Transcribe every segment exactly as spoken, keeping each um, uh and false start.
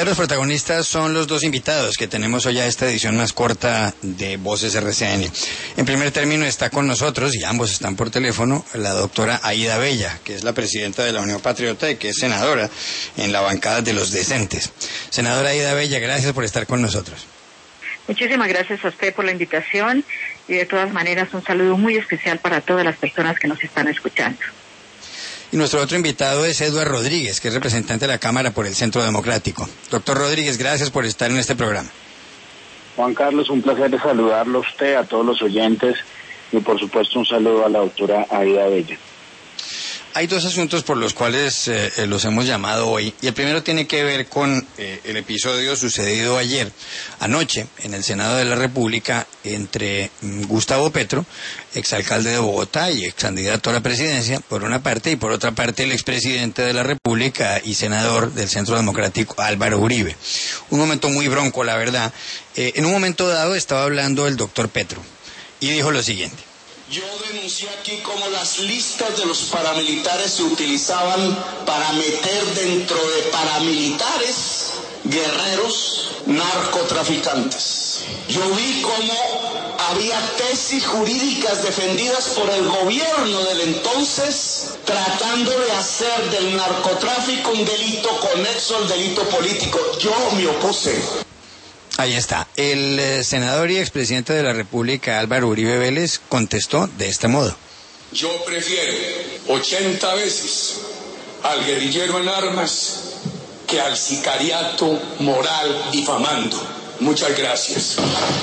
verdaderos protagonistas son los dos invitados que tenemos hoy a esta edición más corta de Voces R C N. En primer término está con nosotros, y ambos están por teléfono, la doctora Aída Bella, que es la presidenta de la Unión Patriota y que es senadora en la bancada de los decentes. Senadora Aída Bella, gracias por estar con nosotros. Muchísimas gracias a usted por la invitación y de todas maneras un saludo muy especial para todas las personas que nos están escuchando. Y nuestro otro invitado es Eduardo Rodríguez, que es representante de la Cámara por el Centro Democrático. Doctor Rodríguez, gracias por estar en este programa. Juan Carlos, un placer de saludarlo a usted, a todos los oyentes y por supuesto un saludo a la doctora Aída Bella. Hay dos asuntos por los cuales eh, los hemos llamado hoy, y el primero tiene que ver con eh, el episodio sucedido ayer, anoche, en el Senado de la República, entre mm, Gustavo Petro, exalcalde de Bogotá y excandidato a la presidencia, por una parte, y por otra parte el expresidente de la República y senador del Centro Democrático, Álvaro Uribe. Un momento muy bronco, la verdad. Eh, en un momento dado estaba hablando el doctor Petro, y dijo lo siguiente. Yo denuncié aquí cómo las listas de los paramilitares se utilizaban para meter dentro de paramilitares guerreros narcotraficantes. Yo vi cómo había tesis jurídicas defendidas por el gobierno del entonces tratando de hacer del narcotráfico un delito conexo al delito político. Yo me opuse. Ahí está. El eh, senador y expresidente de la República, Álvaro Uribe Vélez, contestó de este modo. Yo prefiero ochenta veces al guerrillero en armas que al sicariato moral difamando. Muchas gracias.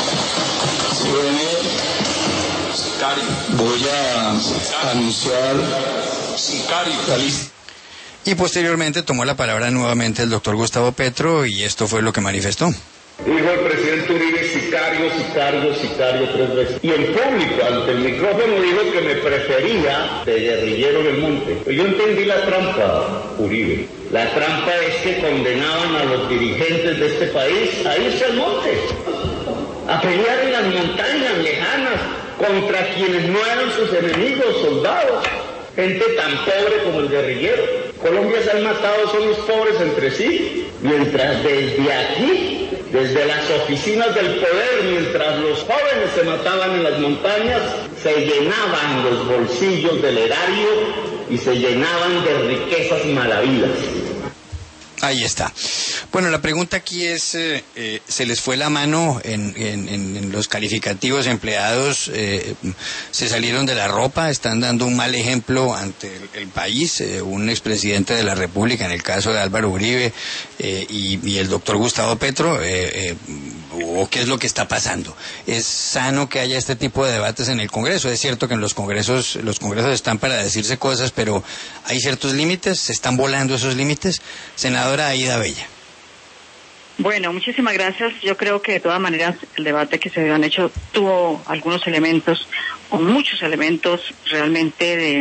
Sicario. Voy a anunciar Sicario. la lista. Y posteriormente tomó la palabra nuevamente el doctor Gustavo Petro, y esto fue lo que manifestó. Dijo el presidente Uribe, sicario, sicario, sicario tres veces. Y en público, ante el micrófono, dijo que me prefería de guerrillero del monte. Yo entendí la trampa, Uribe. La trampa es que condenaban a los dirigentes de este país a irse al monte, a pelear en las montañas lejanas contra quienes no eran sus enemigos, soldados. Gente tan pobre como el guerrillero. Colombia se han matado, son los pobres entre sí, mientras desde aquí, desde las oficinas del poder, mientras los jóvenes se mataban en las montañas, se llenaban los bolsillos del erario y se llenaban de riquezas malavidas. Ahí está. Bueno, la pregunta aquí es, eh, eh, ¿se les fue la mano en, en, en los calificativos empleados? Eh, ¿Se salieron de la ropa? ¿Están dando un mal ejemplo ante el, el país? Eh, un expresidente de la República, en el caso de Álvaro Uribe, eh, y, y el doctor Gustavo Petro, eh, eh, ¿o qué es lo que está pasando? ¿Es sano que haya este tipo de debates en el Congreso? Es cierto que en los congresos, los congresos están para decirse cosas, pero ¿hay ciertos límites? ¿Se están volando esos límites? Senadora Aída Bella. Bueno, muchísimas gracias. Yo creo que de todas maneras el debate que se han hecho tuvo algunos elementos, o muchos elementos realmente de,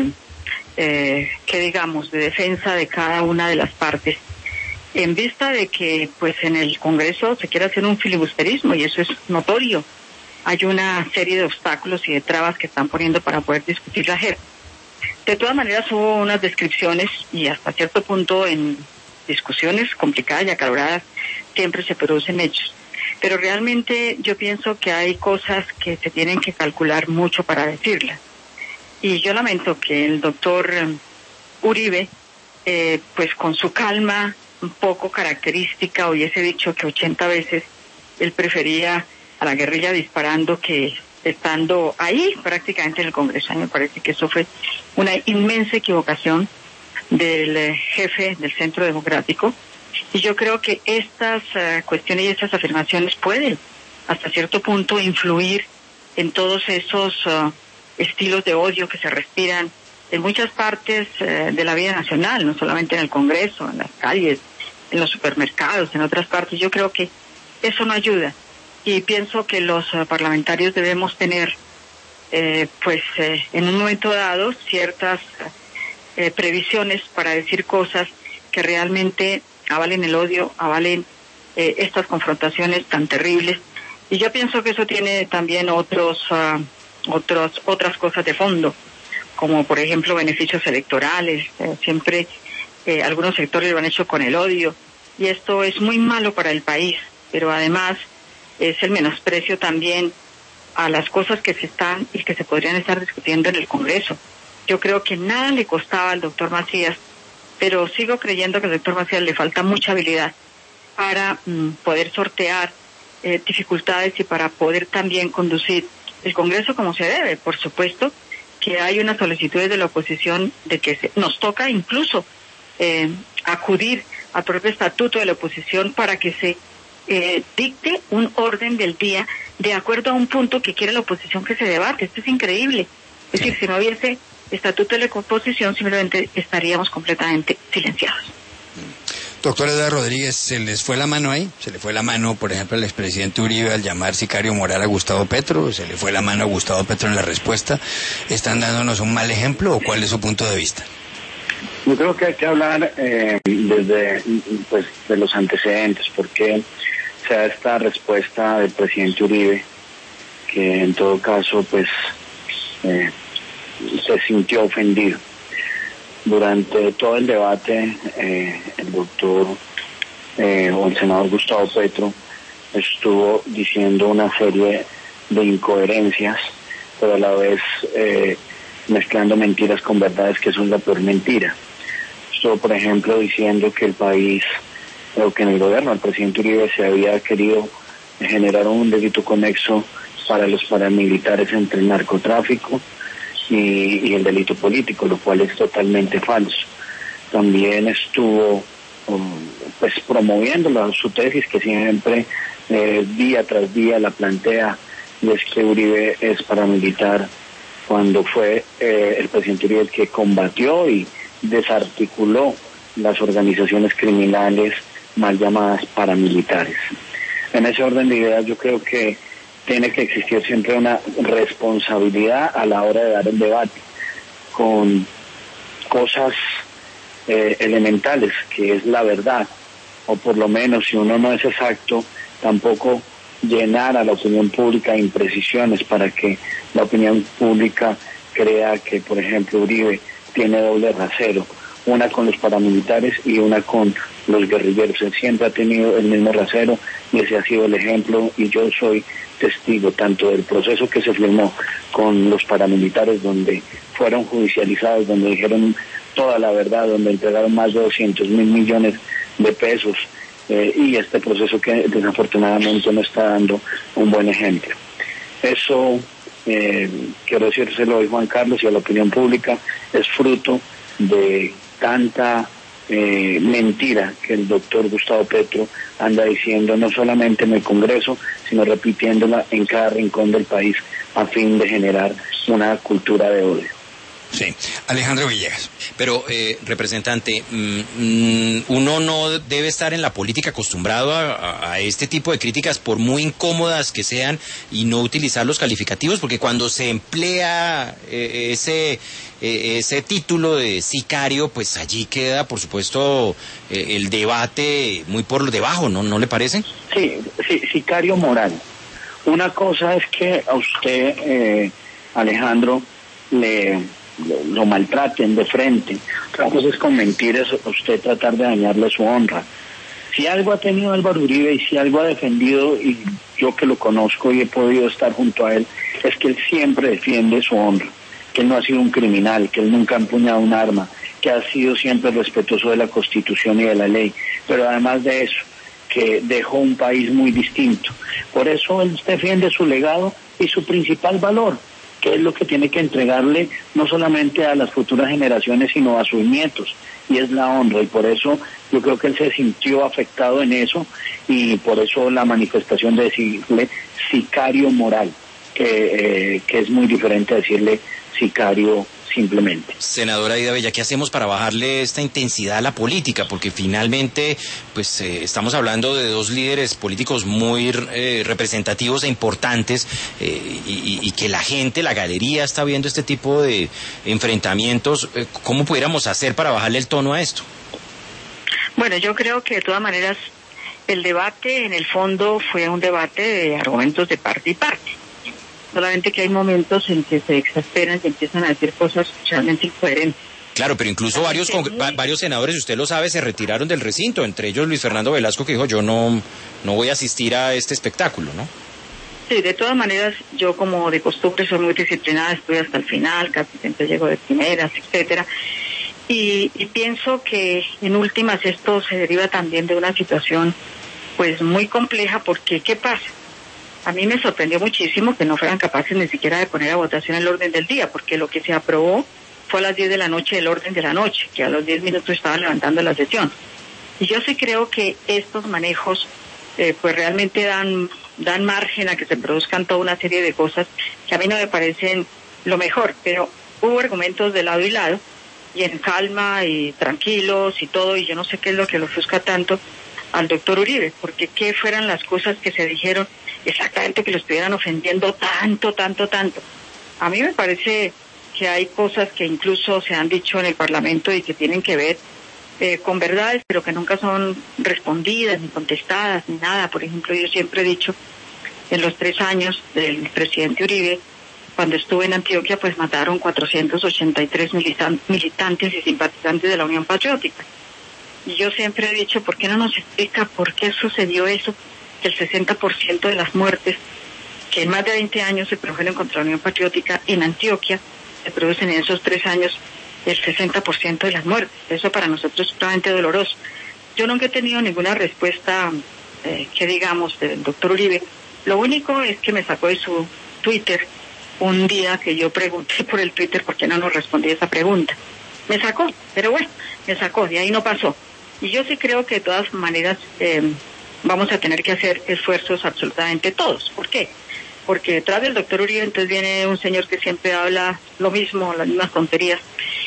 eh, que digamos, de defensa de cada una de las partes. En vista de que, pues, en el Congreso se quiere hacer un filibusterismo, y eso es notorio. Hay una serie de obstáculos y de trabas que están poniendo para poder discutir la J E R. De todas maneras hubo unas descripciones, y hasta cierto punto en discusiones complicadas y acaloradas siempre se producen hechos. Pero realmente yo pienso que hay cosas que se tienen que calcular mucho para decirlas. Y yo lamento que el doctor Uribe, eh, pues con su calma un poco característica, hubiese dicho que ochenta veces él prefería a la guerrilla disparando que estando ahí prácticamente en el Congreso. A mí me parece que eso fue una inmensa equivocación del eh, jefe del Centro Democrático, y yo creo que estas uh, cuestiones y estas afirmaciones pueden hasta cierto punto influir en todos esos uh, estilos de odio que se respiran en muchas partes uh, de la vida nacional, no solamente en el Congreso, en las calles, en los supermercados, en otras partes. Yo creo que eso no ayuda, y pienso que los uh, parlamentarios debemos tener eh, pues eh, en un momento dado ciertas uh, Eh, previsiones para decir cosas que realmente avalen el odio, avalen eh, estas confrontaciones tan terribles. Y yo pienso que eso tiene también otros, uh, otros, otras cosas de fondo, como por ejemplo beneficios electorales. Eh, siempre eh, algunos sectores lo han hecho con el odio, y esto es muy malo para el país, pero además es el menosprecio también a las cosas que se están y que se podrían estar discutiendo en el Congreso. Yo creo que nada le costaba al doctor Macías, pero sigo creyendo que al doctor Macías le falta mucha habilidad para mm, poder sortear eh, dificultades y para poder también conducir el Congreso como se debe. Por supuesto que hay unas solicitudes de la oposición de que se, nos toca incluso eh, acudir al propio estatuto de la oposición para que se eh, dicte un orden del día de acuerdo a un punto que quiere la oposición que se debate. Esto es increíble. Es decir, si no hubiese estatuto de la oposición, simplemente estaríamos completamente silenciados. Doctor Eduardo Rodríguez, ¿se les fue la mano ahí? ¿Se le fue la mano, por ejemplo, al expresidente Uribe al llamar sicario moral a Gustavo Petro? ¿Se le fue la mano a Gustavo Petro en la respuesta? ¿Están dándonos un mal ejemplo o cuál es su punto de vista? Yo creo que hay que hablar eh, desde pues, de los antecedentes, porque se da esta respuesta del presidente Uribe, que en todo caso pues eh, se sintió ofendido. Durante todo el debate, eh, el doctor eh, o el senador Gustavo Petro estuvo diciendo una serie de incoherencias, pero a la vez eh, mezclando mentiras con verdades, que eso es la peor mentira. Estuvo, por ejemplo, diciendo que el país, o que en el gobierno del presidente Uribe se había querido generar un delito conexo para los paramilitares entre el narcotráfico y, y el delito político, lo cual es totalmente falso. También estuvo um, pues promoviendo la, su tesis, que siempre eh, día tras día la plantea, y es que Uribe es paramilitar, cuando fue eh, el presidente Uribe el que combatió y desarticuló las organizaciones criminales mal llamadas paramilitares. En ese orden de ideas yo creo que tiene que existir siempre una responsabilidad a la hora de dar el debate con cosas eh, elementales, que es la verdad, o por lo menos, si uno no es exacto, tampoco llenar a la opinión pública de imprecisiones para que la opinión pública crea que, por ejemplo, Uribe tiene doble rasero, una con los paramilitares y una con los guerrilleros. Él siempre ha tenido el mismo rasero y ese ha sido el ejemplo, y yo soy testigo tanto del proceso que se firmó con los paramilitares, donde fueron judicializados, donde dijeron toda la verdad, donde entregaron más de doscientos mil millones de pesos, eh, y este proceso que desafortunadamente no está dando un buen ejemplo. Eso, eh, quiero decírselo hoy, Juan Carlos, y a la opinión pública, es fruto de tanta eh, mentira que el doctor Gustavo Petro anda diciendo, no solamente en el Congreso, sino repitiéndola en cada rincón del país, a fin de generar una cultura de odio. Sí, Alejandro Villegas. Pero, eh, representante, mmm, uno no debe estar en la política acostumbrado a, a, a este tipo de críticas, por muy incómodas que sean, y no utilizar los calificativos, porque cuando se emplea eh, ese eh, ese título de sicario, pues allí queda, por supuesto, eh, el debate muy por debajo, ¿no? ¿No le parece? Sí, sí, sicario moral. Una cosa es que a usted, eh, Alejandro, le... Lo, lo maltraten de frente. Otra cosa es con mentiras usted tratar de dañarle su honra. Si algo ha tenido Álvaro Uribe y si algo ha defendido, y yo que lo conozco y he podido estar junto a él, es que él siempre defiende su honra, que él no ha sido un criminal, que él nunca ha empuñado un arma, que ha sido siempre respetuoso de la Constitución y de la ley, pero además de eso, que dejó un país muy distinto. Por eso él defiende su legado y su principal valor, que es lo que tiene que entregarle no solamente a las futuras generaciones, sino a sus nietos, y es la honra. Y por eso yo creo que él se sintió afectado en eso, y por eso la manifestación de decirle sicario moral, que, eh, que es muy diferente a decirle sicario simplemente. Senadora Aida Bella, ¿qué hacemos para bajarle esta intensidad a la política? Porque finalmente, pues eh, estamos hablando de dos líderes políticos muy eh, representativos e importantes, eh, y, y que la gente, la galería, está viendo este tipo de enfrentamientos. Eh, ¿Cómo pudiéramos hacer para bajarle el tono a esto? Bueno, yo creo que de todas maneras el debate en el fondo fue un debate de argumentos de parte y parte. Solamente que hay momentos en que se exasperan y empiezan a decir cosas realmente incoherentes. Claro, pero incluso varios con, muy... varios senadores, si usted lo sabe, se retiraron del recinto, entre ellos Luis Fernando Velasco, que dijo, yo no, no voy a asistir a este espectáculo, ¿no? Sí, de todas maneras, yo como de costumbre soy muy disciplinada, estoy hasta el final, casi siempre llego de primeras, etcétera. Y, y pienso que en últimas esto se deriva también de una situación pues muy compleja, porque ¿qué pasa? A mí me sorprendió muchísimo que no fueran capaces ni siquiera de poner a votación el orden del día, porque lo que se aprobó fue a las diez de la noche el orden de la noche, que a los diez minutos estaba levantando la sesión. Y yo sí creo que estos manejos eh, pues realmente dan dan margen a que se produzcan toda una serie de cosas que a mí no me parecen lo mejor, pero hubo argumentos de lado y lado, y en calma y tranquilos y todo, y yo no sé qué es lo que lo ofusca tanto al doctor Uribe, porque qué fueran las cosas que se dijeron exactamente que lo estuvieran ofendiendo tanto, tanto, tanto. A mí me parece que hay cosas que incluso se han dicho en el Parlamento y que tienen que ver Eh, con verdades, pero que nunca son respondidas, ni contestadas, ni nada. Por ejemplo, yo siempre he dicho, en los tres años del presidente Uribe, cuando estuve en Antioquia, pues mataron cuatrocientos ochenta y tres militan- militantes y simpatizantes de la Unión Patriótica. Y yo siempre he dicho, ¿por qué no nos explica por qué sucedió eso? Que el sesenta por ciento de las muertes que en más de veinte años se produjeron contra la Unión Patriótica en Antioquia, se producen en esos tres años el sesenta por ciento de las muertes. Eso para nosotros es realmente doloroso. Yo nunca he tenido ninguna respuesta, eh, que digamos, del doctor Uribe. Lo único es que me sacó de su Twitter un día que yo pregunté por el Twitter por qué no nos respondía esa pregunta. Me sacó, pero bueno, me sacó, de ahí no pasó. Y yo sí creo que de todas maneras eh, vamos a tener que hacer esfuerzos absolutamente todos. ¿Por qué? Porque detrás del doctor Uribe entonces viene un señor que siempre habla lo mismo, las mismas tonterías,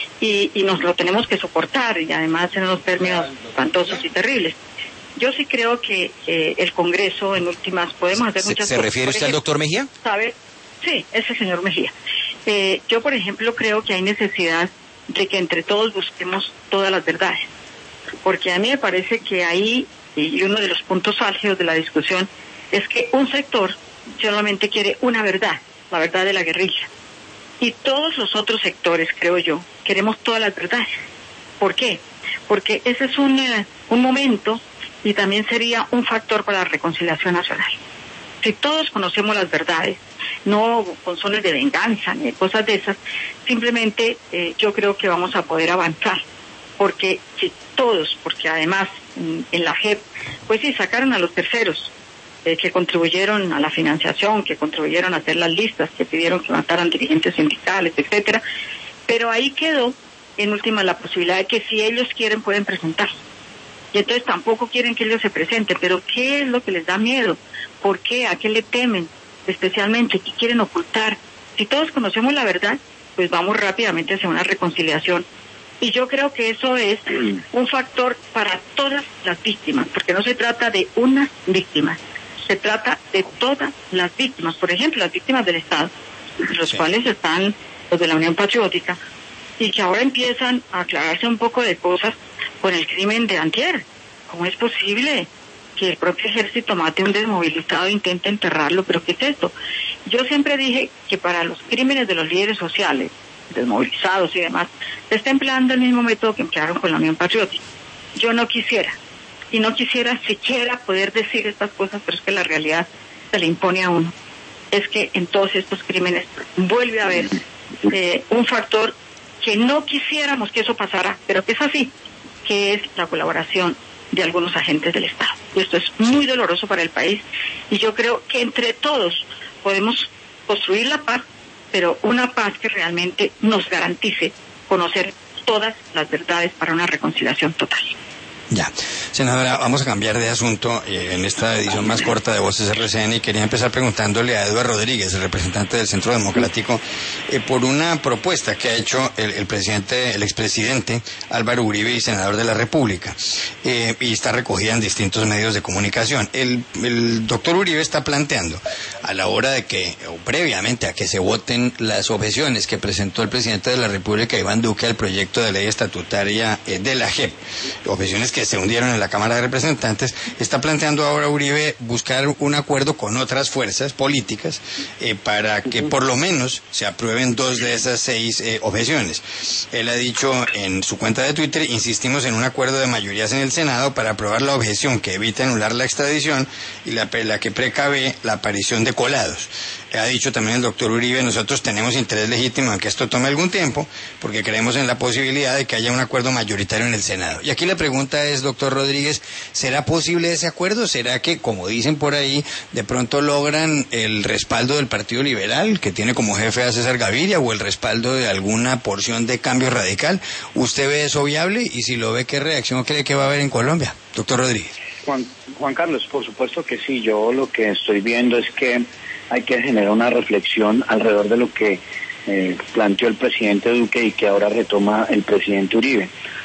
y, y nos lo tenemos que soportar, y además en unos términos espantosos y terribles. Yo sí creo que eh, el Congreso, en últimas, podemos hacer muchas ¿Se, cosas. ¿Se refiere usted al doctor Mejía? ¿Sabe? Sí, ese señor Mejía. Eh, yo, por ejemplo, creo que hay necesidad de que entre todos busquemos todas las verdades, porque a mí me parece que ahí, y uno de los puntos álgidos de la discusión, es que un sector solamente quiere una verdad, la verdad de la guerrilla. Y todos los otros sectores, creo yo, queremos todas las verdades. ¿Por qué? Porque ese es un, eh, un momento y también sería un factor para la reconciliación nacional. Si todos conocemos las verdades, no con sones de venganza ni cosas de esas, simplemente eh, yo creo que vamos a poder avanzar. Porque si todos, porque además en, en la J E P, pues sí, sacaron a los terceros, Eh, que contribuyeron a la financiación, que contribuyeron a hacer las listas, que pidieron que mataran dirigentes sindicales, etcétera, pero ahí quedó en última la posibilidad de que si ellos quieren pueden presentarse, y entonces tampoco quieren que ellos se presenten. Pero ¿qué es lo que les da miedo? ¿Por qué? ¿A qué le temen? Especialmente, ¿qué quieren ocultar? Si todos conocemos la verdad, pues vamos rápidamente hacia una reconciliación. Y yo creo que eso es un factor para todas las víctimas, porque no se trata de una víctima, se trata de todas las víctimas. Por ejemplo, las víctimas del Estado, los sí. cuales están los de la Unión Patriótica, y que ahora empiezan a aclararse un poco de cosas con el crimen de antier. ¿Cómo es posible que el propio ejército mate a un desmovilizado e intente enterrarlo? ¿Pero qué es esto? Yo siempre dije que para los crímenes de los líderes sociales, desmovilizados y demás, se está empleando el mismo método que emplearon con la Unión Patriótica. Yo no quisiera, y no quisiera siquiera poder decir estas cosas, pero es que la realidad se le impone a uno. Es que en todos estos crímenes vuelve a haber eh, un factor que no quisiéramos que eso pasara, pero que es así, que es la colaboración de algunos agentes del Estado. Y esto es muy doloroso para el país, y yo creo que entre todos podemos construir la paz, pero una paz que realmente nos garantice conocer todas las verdades para una reconciliación total. Ya, senadora, vamos a cambiar de asunto eh, en esta edición más corta de Voces R C N, y quería empezar preguntándole a Eduardo Rodríguez, el representante del Centro Democrático, eh, por una propuesta que ha hecho el, el presidente, el expresidente Álvaro Uribe, y senador de la República, eh, y está recogida en distintos medios de comunicación. El, el doctor Uribe está planteando, a la hora de que, o previamente a que se voten las objeciones que presentó el presidente de la República, Iván Duque, al proyecto de ley estatutaria eh, de la J E P, objeciones que que se hundieron en la Cámara de Representantes, está planteando ahora Uribe buscar un acuerdo con otras fuerzas políticas eh, para que por lo menos se aprueben dos de esas seis eh, objeciones. Él ha dicho en su cuenta de Twitter: insistimos en un acuerdo de mayorías en el Senado para aprobar la objeción que evita anular la extradición y la, la que precave la aparición de colados. Ha dicho también el doctor Uribe: nosotros tenemos interés legítimo en que esto tome algún tiempo, porque creemos en la posibilidad de que haya un acuerdo mayoritario en el Senado. Y aquí la pregunta es, doctor Rodríguez, ¿será posible ese acuerdo? ¿Será que, como dicen por ahí, de pronto logran el respaldo del Partido Liberal, que tiene como jefe a César Gaviria, o el respaldo de alguna porción de Cambio Radical? ¿Usted ve eso viable? Y si lo ve, ¿qué reacción cree que va a haber en Colombia? Doctor Rodríguez. Juan, Juan Carlos, por supuesto que sí. Yo lo que estoy viendo es que hay que generar una reflexión alrededor de lo que eh, planteó el presidente Duque y que ahora retoma el presidente Uribe,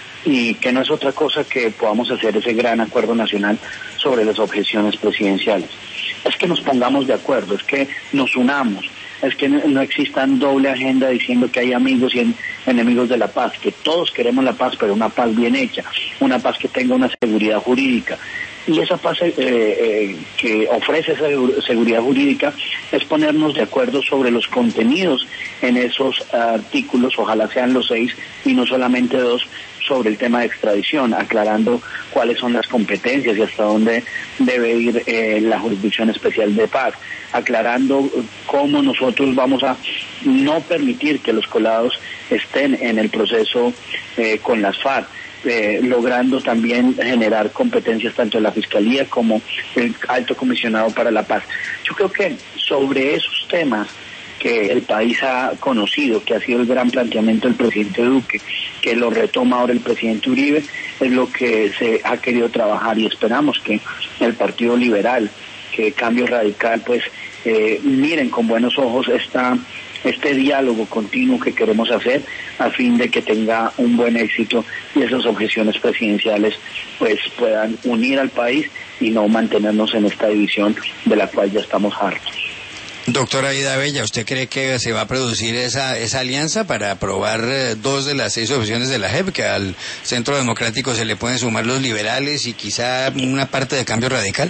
y que no es otra cosa que podamos hacer ese gran acuerdo nacional sobre las objeciones presidenciales. Es que nos pongamos de acuerdo, es que nos unamos, es que no existan doble agenda diciendo que hay amigos y en, enemigos de la paz, que todos queremos la paz, pero una paz bien hecha, una paz que tenga una seguridad jurídica. Y esa paz eh, eh, que ofrece esa seguridad jurídica es ponernos de acuerdo sobre los contenidos en esos artículos, ojalá sean los seis y no solamente dos, sobre el tema de extradición, aclarando cuáles son las competencias y hasta dónde debe ir eh, la Jurisdicción Especial de Paz, aclarando cómo nosotros vamos a no permitir que los colados estén en el proceso eh, con las FARC. Eh, logrando también generar competencias tanto en la Fiscalía como el Alto Comisionado para la Paz. Yo creo que sobre esos temas que el país ha conocido, que ha sido el gran planteamiento del presidente Duque, que lo retoma ahora el presidente Uribe, es lo que se ha querido trabajar, y esperamos que el Partido Liberal, que Cambio Radical, pues eh, miren con buenos ojos esta este diálogo continuo que queremos hacer a fin de que tenga un buen éxito y esas objeciones presidenciales pues puedan unir al país y no mantenernos en esta división de la cual ya estamos hartos. Doctora Aida Bella, ¿usted cree que se va a producir esa esa alianza para aprobar eh, dos de las seis objeciones de la J E P, que al Centro Democrático se le pueden sumar los liberales y quizá una parte de Cambio Radical?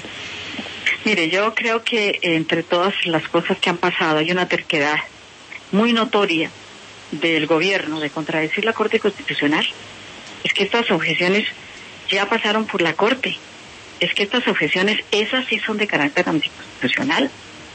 Mire, yo creo que entre todas las cosas que han pasado hay una terquedad muy notoria del gobierno de contradecir la Corte Constitucional. Es que estas objeciones ya pasaron por la Corte. Es que estas objeciones, esas sí son de carácter anticonstitucional.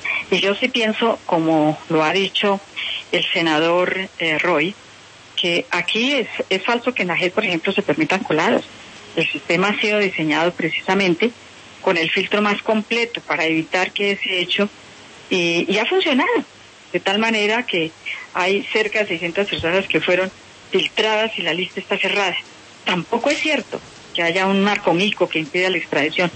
Y yo sí pienso, como lo ha dicho el senador eh, Roy, que aquí es, es falso que en la J E P, por ejemplo, se permitan colados. El sistema ha sido diseñado precisamente con el filtro más completo para evitar que ese hecho, y, y ha funcionado. De tal manera que hay cerca de seiscientas personas que fueron filtradas y la lista está cerrada. Tampoco es cierto que haya un narcomico que impida la extradición.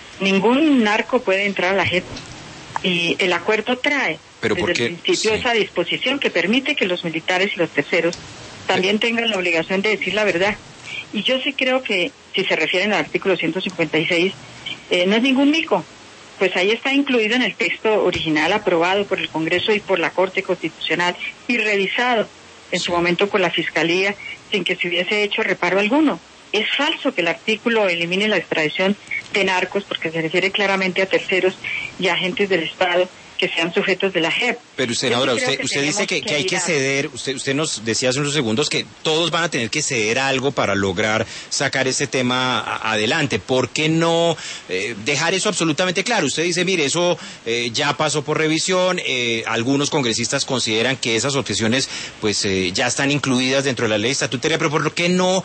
Ningún narco puede entrar a la J E P. Y el acuerdo trae ¿Pero desde por qué? el principio Sí. esa disposición que permite que los militares y los terceros también tengan la obligación de decir la verdad. Y yo sí creo que, si se refieren al artículo ciento cincuenta y seis, eh, no es ningún mico. Pues ahí está incluido en el texto original aprobado por el Congreso y por la Corte Constitucional y revisado en su momento por la Fiscalía sin que se hubiese hecho reparo alguno. Es falso que el artículo elimine la extradición de narcos porque se refiere claramente a terceros y agentes del Estado que sean sujetos de la J E P. Pero senadora, Yo sí creo usted que usted dice que, tenemos que hay que mirar. ceder, usted usted nos decía hace unos segundos que todos van a tener que ceder algo para lograr sacar ese tema a- adelante. ¿Por qué no eh, dejar eso absolutamente claro? Usted dice, mire, eso eh, ya pasó por revisión, eh, algunos congresistas consideran que esas objeciones pues eh, ya están incluidas dentro de la ley estatutaria, pero ¿por qué no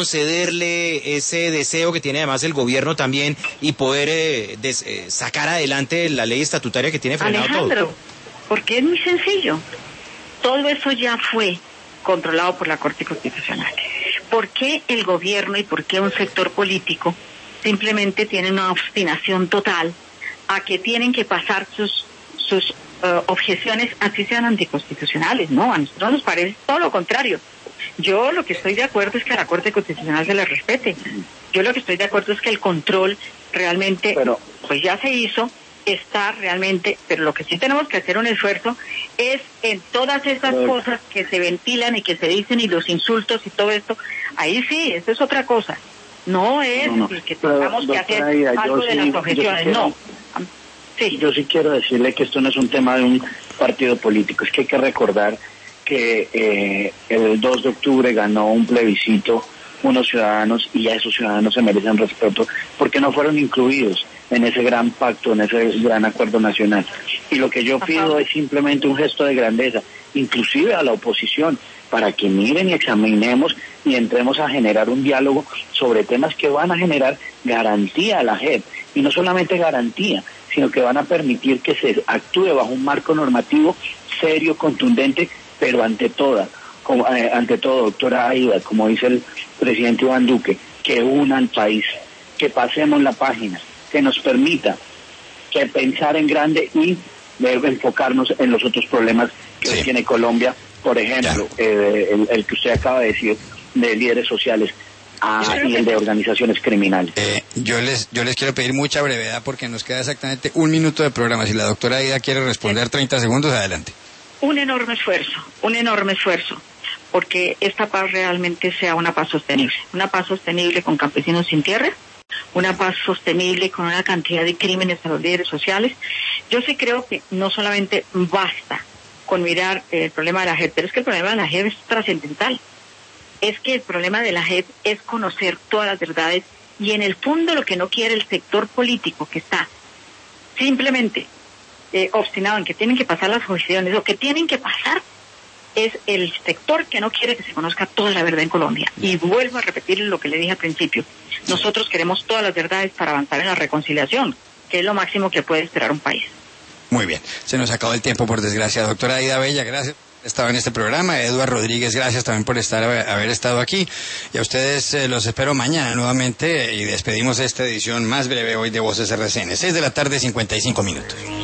concederle ese deseo que tiene además el gobierno también y poder eh, des- eh, sacar adelante la ley estatutaria que tiene frenado Alejandro, todo? porque es muy sencillo. Todo eso ya fue controlado por la Corte Constitucional. ¿Por qué el gobierno y por qué un sector político simplemente tiene una obstinación total a que tienen que pasar sus sus uh, objeciones, así sean anticonstitucionales? No, a nosotros nos parece todo lo contrario. Yo lo que estoy de acuerdo es que a la Corte Constitucional se le respete. Yo lo que estoy de acuerdo es que el control realmente, Pero, pues ya se hizo, está realmente, pero lo que sí tenemos que hacer un esfuerzo es en todas esas Pero, cosas que se ventilan y que se dicen y los insultos y todo esto, ahí sí, eso es otra cosa. No es No, no. que Pero, tengamos que doctora hacer Aida, algo yo de sí- las yo profesiones, sí quiero- no. Sí. Yo sí quiero decirle que esto no es un tema de un partido político, es que hay que recordar que eh, el dos de octubre ganó un plebiscito unos ciudadanos y a esos ciudadanos se merecen respeto porque no fueron incluidos en ese gran pacto, en ese gran acuerdo nacional. Y lo que yo pido Ajá. es simplemente un gesto de grandeza, inclusive a la oposición, para que miren y examinemos y entremos a generar un diálogo sobre temas que van a generar garantía a la J E P, y no solamente garantía, sino que van a permitir que se actúe bajo un marco normativo serio, contundente, pero ante toda, como, eh, ante todo, doctora Aida, como dice el presidente Iván Duque, que una al país, que pasemos la página, que nos permita que pensar en grande y eh, enfocarnos en los otros problemas que Sí. tiene Colombia, por ejemplo, eh, el, el que usted acaba de decir de líderes sociales ah, Yo creo y que- el de organizaciones criminales. Eh, yo les yo les quiero pedir mucha brevedad porque nos queda exactamente un minuto de programa. Si la doctora Aida quiere responder treinta segundos, adelante. Un enorme esfuerzo, un enorme esfuerzo, porque esta paz realmente sea una paz sostenible, una paz sostenible con campesinos sin tierra, una paz sostenible con una cantidad de crímenes a los líderes sociales. Yo sí creo que no solamente basta con mirar eh, el problema de la J E P, pero es que el problema de la J E P es trascendental. Es que el problema de la J E P es conocer todas las verdades y en el fondo lo que no quiere el sector político que está simplemente eh, obstinado en que tienen que pasar las elecciones, lo que tienen que pasar es el sector que no quiere que se conozca toda la verdad en Colombia. Y vuelvo a repetir lo que le dije al principio. Nosotros queremos todas las verdades para avanzar en la reconciliación, que es lo máximo que puede esperar un país. Muy bien, se nos acabó el tiempo por desgracia. Doctora Aida Bella, gracias por estar en este programa. Eduardo Rodríguez, gracias también por estar haber estado aquí. Y a ustedes eh, los espero mañana nuevamente y despedimos esta edición más breve hoy de Voces R C N. seis de la tarde, cincuenta y cinco minutos.